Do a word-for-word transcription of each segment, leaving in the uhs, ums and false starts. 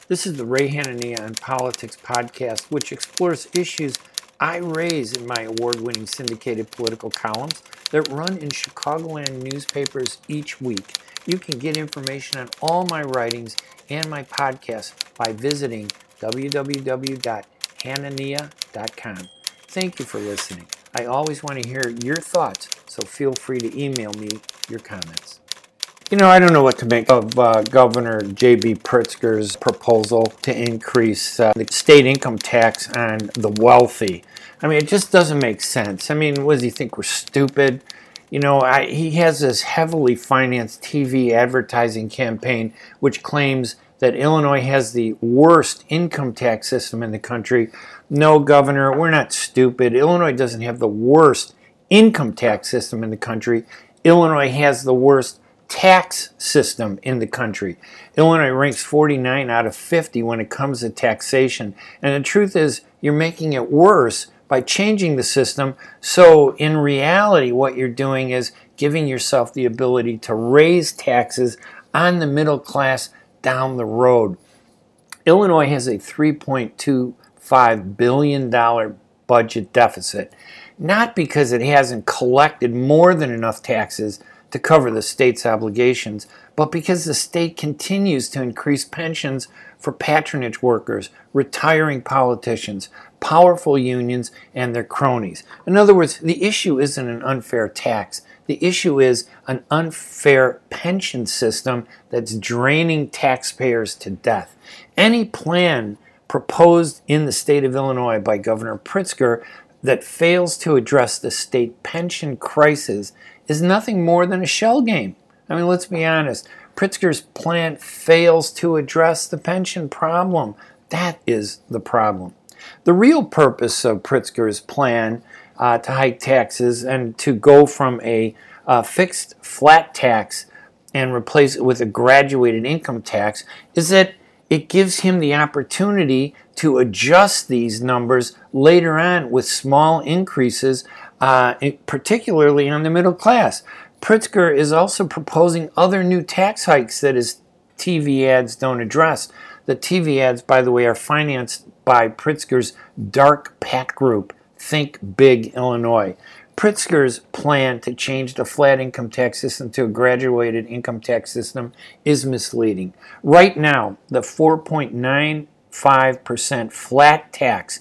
This is the Ray Hanania on Politics podcast, which explores issues I raise in my award-winning syndicated political columns that run in Chicagoland newspapers each week. You can get information on all my writings and my podcasts by visiting w w w dot hanania dot com. Thank you for listening. I always want to hear your thoughts, so feel free to email me your comments. You know, I don't know what to make of uh, Governor J B Pritzker's proposal to increase uh, the state income tax on the wealthy. I mean, it just doesn't make sense. I mean, what does he think, we're stupid? You know, I, he has this heavily financed T V advertising campaign which claims that Illinois has the worst income tax system in the country. No, Governor, we're not stupid. Illinois doesn't have the worst income tax system in the country. Illinois has the worst tax system in the country. Illinois ranks forty-nine out of fifty when it comes to taxation. And the truth is, you're making it worse by changing the system. So in reality, what you're doing is giving yourself the ability to raise taxes on the middle class down the road. Illinois has a three point two five billion dollars budget deficit, not because it hasn't collected more than enough taxes to cover the state's obligations, but because the state continues to increase pensions for patronage workers, retiring politicians, powerful unions, and their cronies. In other words, the issue isn't an unfair tax. The issue is an unfair pension system that's draining taxpayers to death. Any plan proposed in the state of Illinois by Governor Pritzker that fails to address the state pension crisis is nothing more than a shell game. I mean, let's be honest. Pritzker's plan fails to address the pension problem. That is the problem. The real purpose of Pritzker's plan uh, to hike taxes and to go from a uh, fixed flat tax and replace it with a graduated income tax is that it gives him the opportunity to adjust these numbers later on with small increases, uh, particularly on the middle class. Pritzker is also proposing other new tax hikes that his T V ads don't address. The T V ads, by the way, are financed by Pritzker's dark PAC group, Think Big Illinois. Pritzker's plan to change the flat income tax system to a graduated income tax system is misleading. Right now, the four point nine five percent flat tax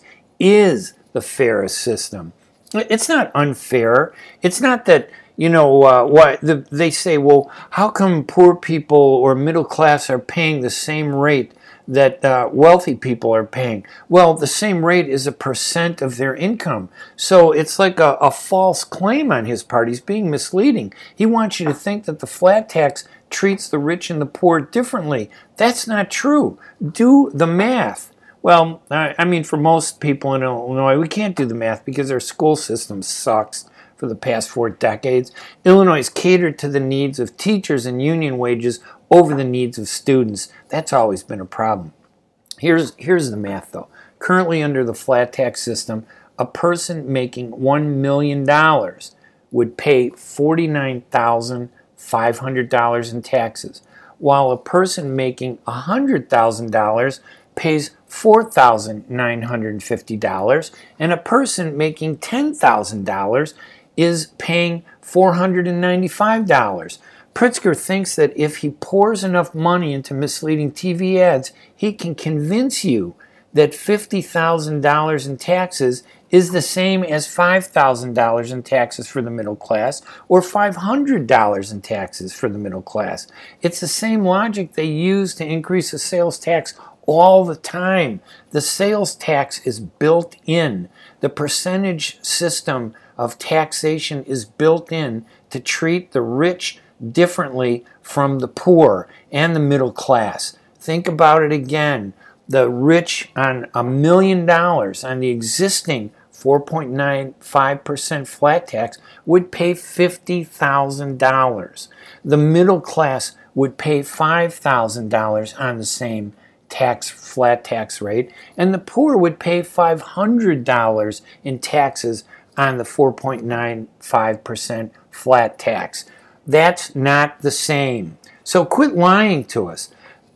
is the fairest system. It's not unfair. It's not that, you know, uh, what the, they say, well, how come poor people or middle class are paying the same rate that uh, wealthy people are paying? Well, the same rate is a percent of their income. So it's like a, a false claim on his part. He's being misleading. He wants you to think that the flat tax treats the rich and the poor differently. That's not true. Do the math. Well, I mean, for most people in Illinois, we can't do the math because our school system sucks for the past four decades. Illinois has catered to the needs of teachers and union wages over the needs of students. That's always been a problem. Here's, here's the math, though. Currently, under the flat tax system, a person making one million dollars would pay forty-nine thousand five hundred dollars in taxes, while a person making one hundred thousand dollars pays four thousand nine hundred fifty dollars, and a person making ten thousand dollars is paying four hundred ninety-five dollars. Pritzker thinks that if he pours enough money into misleading T V ads, he can convince you that fifty thousand dollars in taxes is the same as five thousand dollars in taxes for the middle class or five hundred dollars in taxes for the middle class. It's the same logic they use to increase the sales tax all the time. The sales tax is built in. The percentage system of taxation is built in to treat the rich differently from the poor and the middle class. Think about it again. The rich on a million dollars on the existing four point nine five percent flat tax would pay fifty thousand dollars. The middle class would pay five thousand dollars on the same tax flat tax rate, and the poor would pay five hundred dollars in taxes on the four point nine five percent flat tax. That's not the same. So quit lying to us. But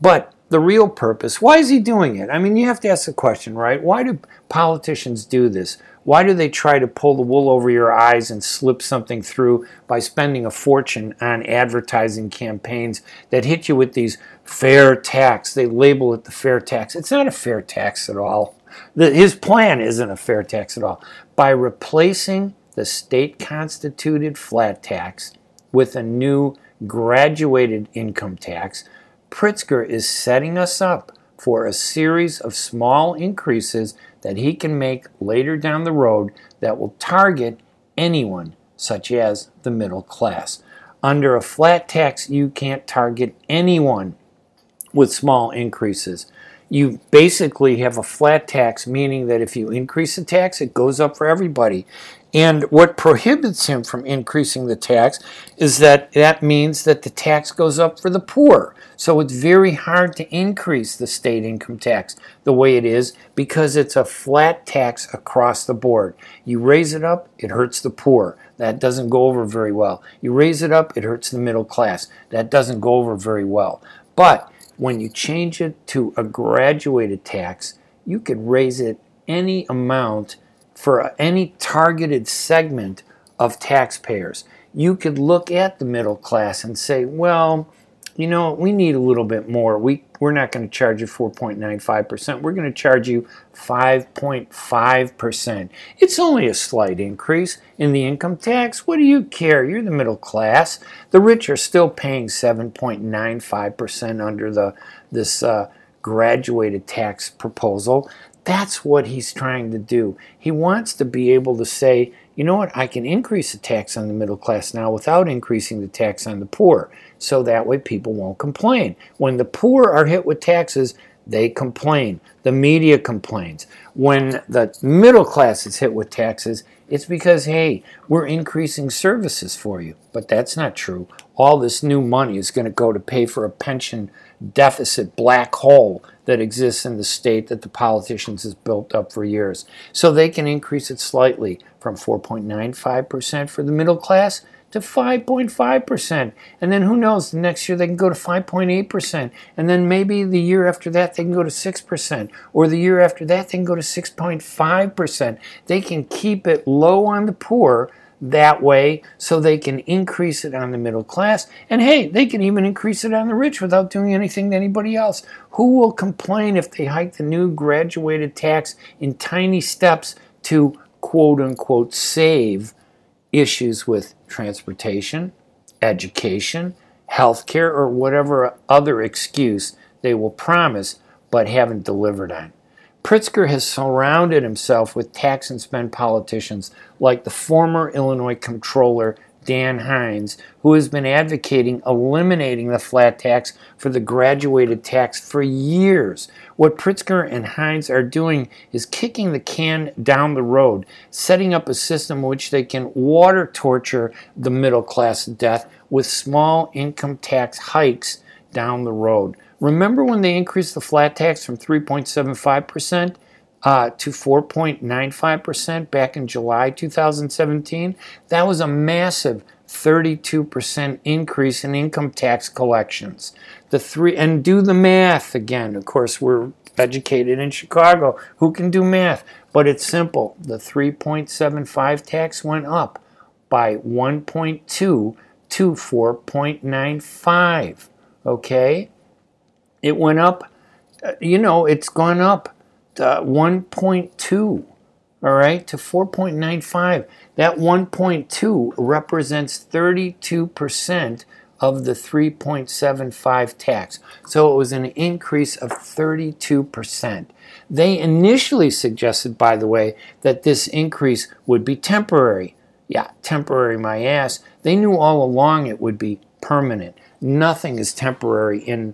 the real purpose, why is he doing it? I mean, you have to ask the question, right? Why do politicians do this? Why do they try to pull the wool over your eyes and slip something through by spending a fortune on advertising campaigns that hit you with these fair tax? They label it the fair tax. It's not a fair tax at all. The, his plan isn't a fair tax at all. By replacing the state-constituted flat tax with a new graduated income tax, Pritzker is setting us up for a series of small increases that he can make later down the road that will target anyone, such as the middle class. Under a flat tax, you can't target anyone with small increases. You basically have a flat tax, meaning that if you increase the tax, it goes up for everybody. And what prohibits him from increasing the tax is that that means that the tax goes up for the poor. So it's very hard to increase the state income tax the way it is because it's a flat tax across the board. You raise it up, it hurts the poor. That doesn't go over very well. You raise it up, it hurts the middle class. That doesn't go over very well. But when you change it to a graduated tax, you could raise it any amount for any targeted segment of taxpayers. You could look at the middle class and say, well, you know, we need a little bit more. We, we're not going to charge you four point nine five percent. We're going to charge you five point five percent. It's only a slight increase in the income tax. What do you care? You're the middle class. The rich are still paying seven point nine five percent under the this uh, graduated tax proposal. That's what he's trying to do. He wants to be able to say, you know what, I can increase the tax on the middle class now without increasing the tax on the poor. So that way people won't complain. When the poor are hit with taxes, they complain. The media complains. When the middle class is hit with taxes, it's because, hey, we're increasing services for you. But that's not true. All this new money is going to go to pay for a pension deficit black hole that exists in the state that the politicians has built up for years. So they can increase it slightly from four point nine five percent for the middle class to five point five percent. And then who knows, the next year they can go to five point eight percent. And then maybe the year after that they can go to six percent. Or the year after that they can go to six point five percent. They can keep it low on the poor that way so they can increase it on the middle class. And hey, they can even increase it on the rich without doing anything to anybody else. Who will complain if they hike the new graduated tax in tiny steps to quote-unquote save issues with transportation, education, healthcare, or whatever other excuse they will promise but haven't delivered on? Pritzker has surrounded himself with tax and spend politicians like the former Illinois Comptroller Dan Hines, who has been advocating eliminating the flat tax for the graduated tax for years. What Pritzker and Hines are doing is kicking the can down the road, setting up a system in which they can water torture the middle class to death with small income tax hikes down the road. Remember when they increased the flat tax from three point seven five percent uh, to four point nine five percent back in July two thousand seventeen? That was a massive thirty-two percent increase in income tax collections. The three and do the math again. Of course, we're educated in Chicago. Who can do math? But it's simple. The three point seven five tax went up by one point two to four point nine five. Okay? It went up, you know, it's gone up uh, one point two, all right, to four point nine five. That one point two represents thirty-two percent of the three point seven five tax. So it was an increase of thirty-two percent. They initially suggested, by the way, that this increase would be temporary. Yeah, temporary, my ass. They knew all along it would be permanent. Nothing is temporary in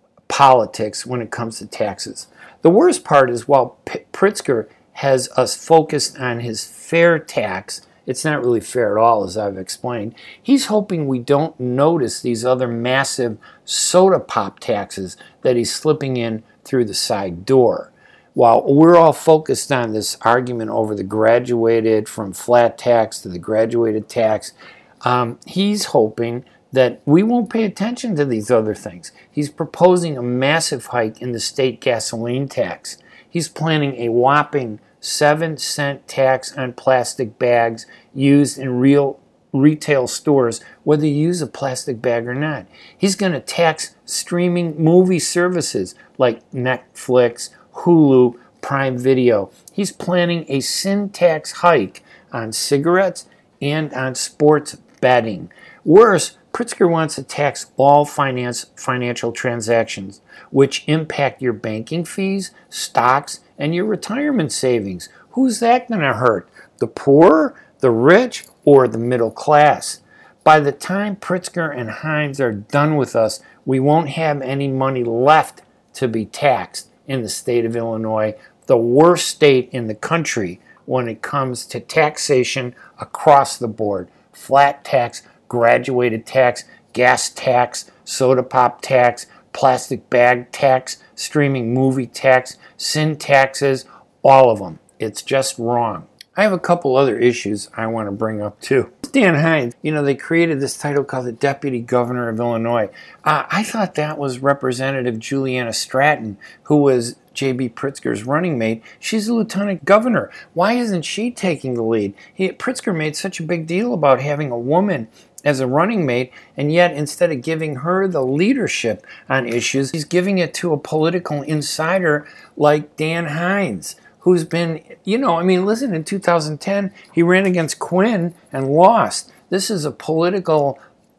politics when it comes to taxes. The worst part is while P- Pritzker has us focused on his fair tax, it's not really fair at all, as I've explained. He's hoping we don't notice these other massive soda pop taxes that he's slipping in through the side door. While we're all focused on this argument over the graduated from flat tax to the graduated tax, um, he's hoping that we won't pay attention to these other things. He's proposing a massive hike in the state gasoline tax. He's planning a whopping seven cent tax on plastic bags used in real retail stores, whether you use a plastic bag or not. He's going to tax streaming movie services like Netflix, Hulu, Prime Video. He's planning a sin tax hike on cigarettes and on sports betting. Worse, Pritzker wants to tax all finance financial transactions, which impact your banking fees, stocks, and your retirement savings. Who's that going to hurt? The poor, the rich, or the middle class? By the time Pritzker and Hines are done with us, we won't have any money left to be taxed in the state of Illinois, the worst state in the country when it comes to taxation across the board. Flat tax, graduated tax, gas tax, soda pop tax, plastic bag tax, streaming movie tax, sin taxes, all of them. It's just wrong. I have a couple other issues I want to bring up too. Dan Hines, you know, they created this title called the Deputy Governor of Illinois. Uh, I thought that was Representative Juliana Stratton, who was J B. Pritzker's running mate. She's a lieutenant governor. Why isn't she taking the lead? He, Pritzker made such a big deal about having a woman as a running mate, and yet instead of giving her the leadership on issues, he's giving it to a political insider like Dan Hines, who's been, you know, I mean, listen, in two thousand ten, he ran against Quinn and lost. This is a political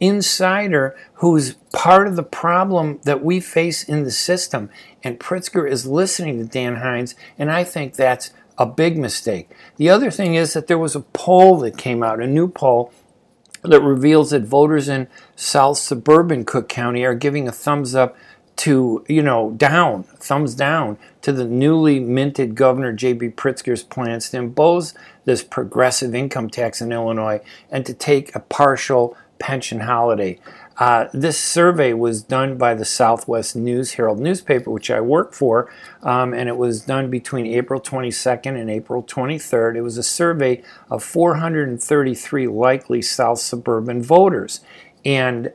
insider who's part of the problem that we face in the system. And Pritzker is listening to Dan Hines, and I think that's a big mistake. The other thing is that there was a poll that came out, a new poll, that reveals that voters in South suburban Cook County are giving a thumbs up to, you know, down, thumbs down to the newly minted Governor J B. Pritzker's plans to impose this progressive income tax in Illinois and to take a partial pension holiday. Uh, this survey was done by the Southwest News Herald newspaper, which I work for, um, and it was done between April twenty-second and April twenty-third. It was a survey of four hundred thirty-three likely South suburban voters, and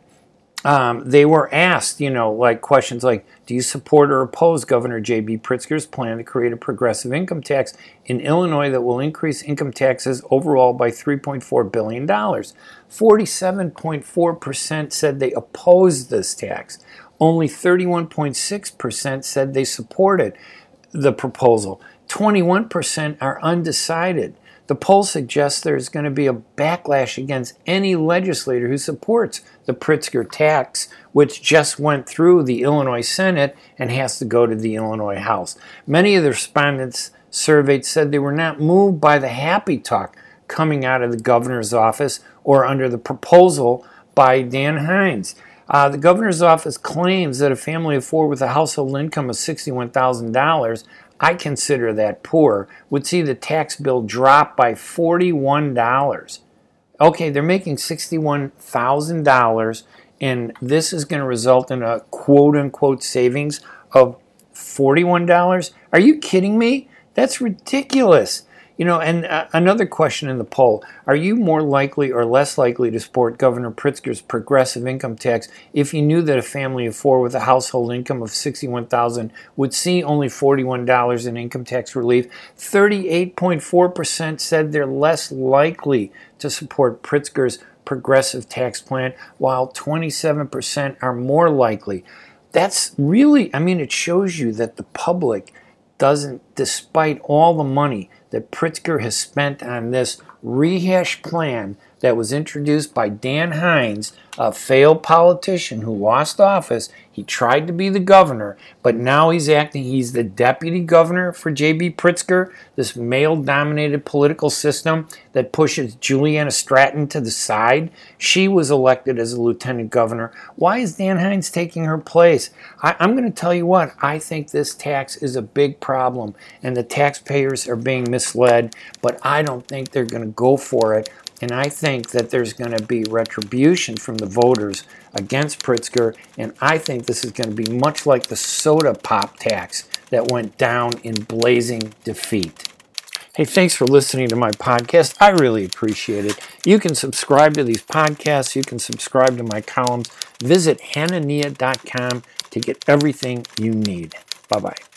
Um, they were asked, you know, like questions like, do you support or oppose Governor J B. Pritzker's plan to create a progressive income tax in Illinois that will increase income taxes overall by three point four billion dollars? forty-seven point four percent said they opposed this tax. Only thirty-one point six percent said they supported the proposal. twenty-one percent are undecided. The poll suggests there's going to be a backlash against any legislator who supports the Pritzker tax, which just went through the Illinois Senate and has to go to the Illinois House. Many of the respondents surveyed said they were not moved by the happy talk coming out of the governor's office or under the proposal by Dan Hines. Uh, the governor's office claims that a family of four with a household income of sixty-one thousand dollars, I consider that poor, would see the tax bill drop by forty-one dollars. Okay, they're making sixty-one thousand dollars, and this is going to result in a quote-unquote savings of forty-one dollars? Are you kidding me? That's ridiculous. You know, and uh, another question in the poll, are you more likely or less likely to support Governor Pritzker's progressive income tax if you knew that a family of four with a household income of sixty-one thousand dollars would see only forty-one dollars in income tax relief? thirty-eight point four percent said they're less likely to support Pritzker's progressive tax plan, while twenty-seven percent are more likely. That's really, I mean, it shows you that the public doesn't, despite all the money that Pritzker has spent on this rehash plan that was introduced by Dan Hines, a failed politician who lost office. He tried to be the governor, but now he's acting, he's the deputy governor for J B. Pritzker, this male-dominated political system that pushes Juliana Stratton to the side. She was elected as a lieutenant governor. Why is Dan Hines taking her place? I, I'm going to tell you what, I think this tax is a big problem, and the taxpayers are being misled, but I don't think they're going to go for it. And I think that there's going to be retribution from the voters against Pritzker, and I think this is going to be much like the soda pop tax that went down in blazing defeat. Hey, thanks for listening to my podcast. I really appreciate it. You can subscribe to these podcasts. You can subscribe to my columns. Visit hanania dot com to get everything you need. Bye-bye.